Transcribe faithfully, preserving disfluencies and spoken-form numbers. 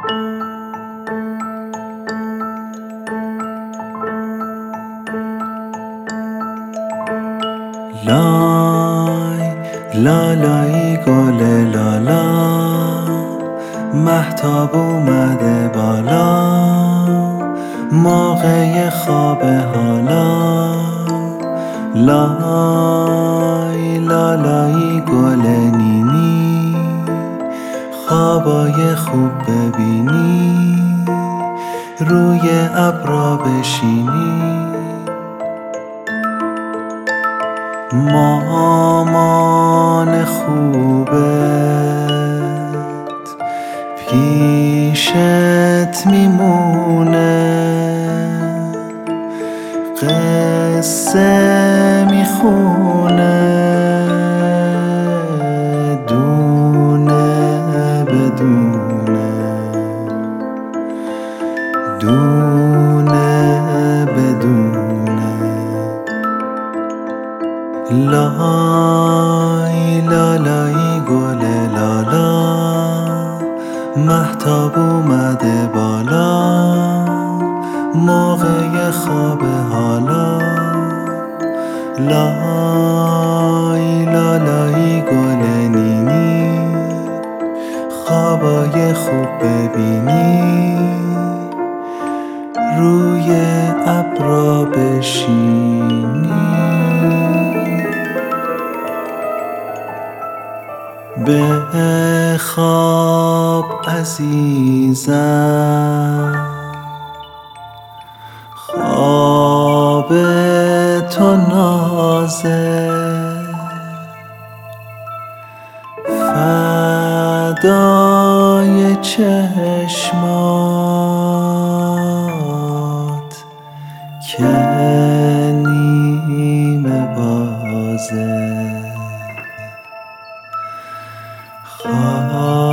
لای لالایی گل لالا، مهتاب اومده بالا، موقع خواب حالا. لای لالایی گل نینی، خوابای خوب ببینی، روی ابرا بشینی. مامان خوبت پیشت میمونه، قصه میخونه، دونه بدونه، دونه بدونه. لای لالایی گل لالا، مهتاب اومده بالا، موقع خواب حالا. لای لالایی گل نینی، خوابای خوب ببینی، روی ابرا بشینی. بخواب عزیزم، خواب تو نازه، فدای چشمات که نیمه بازه.